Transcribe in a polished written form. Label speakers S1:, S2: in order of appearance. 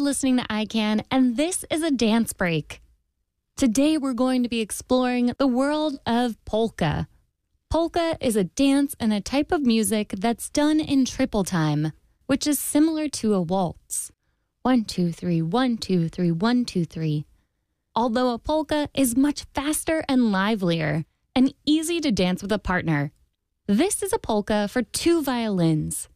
S1: listening to ICANN, and this is a dance break. Today we're going to be exploring the world of polka. Polka is a dance and a type of music that's done in triple time, which is similar to a waltz. 1, 2, 3, 1, 2, 3, 1, 2, 3. Although a polka is much faster and livelier and easy to dance with a partner. This is a polka for 2 violins.